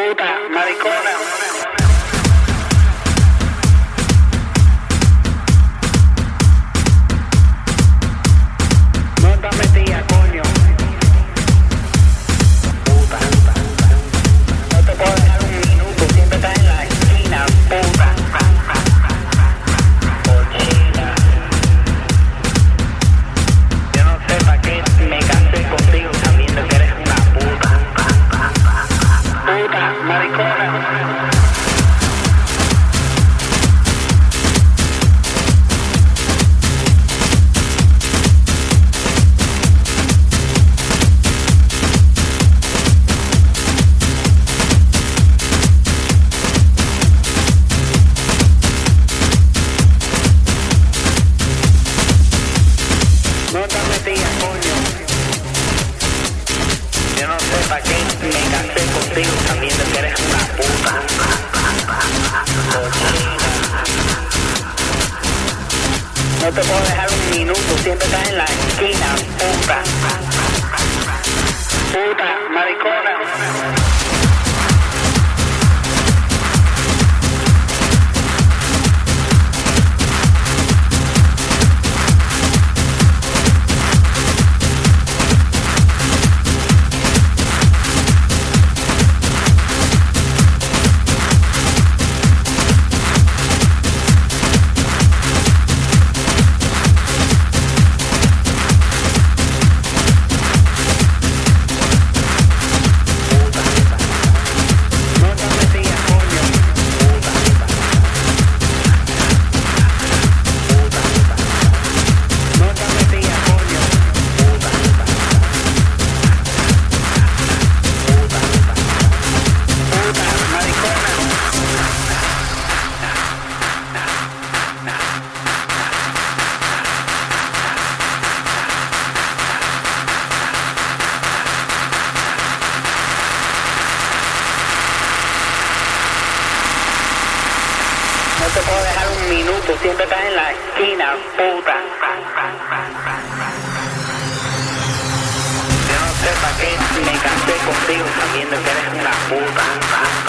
puta, maricona. No estás metida, coño. Puta. No te puedo dejar un minuto, siempre estás en la esquina, puta. Cochina. Yo no sé para qué me casé contigo sabiendo que eres una puta. Puta, maricona. No te metías, coño. Yo no sé para qué me casé contigo sabiendo que eres una puta. Cochina. No te puedo dejar un minuto, siempre estás en la esquina, puta. Puta, maricona. No te puedo dejar un minuto, siempre estás en la esquina, puta. Yo no sé para qué me casé contigo sabiendo que eres una puta.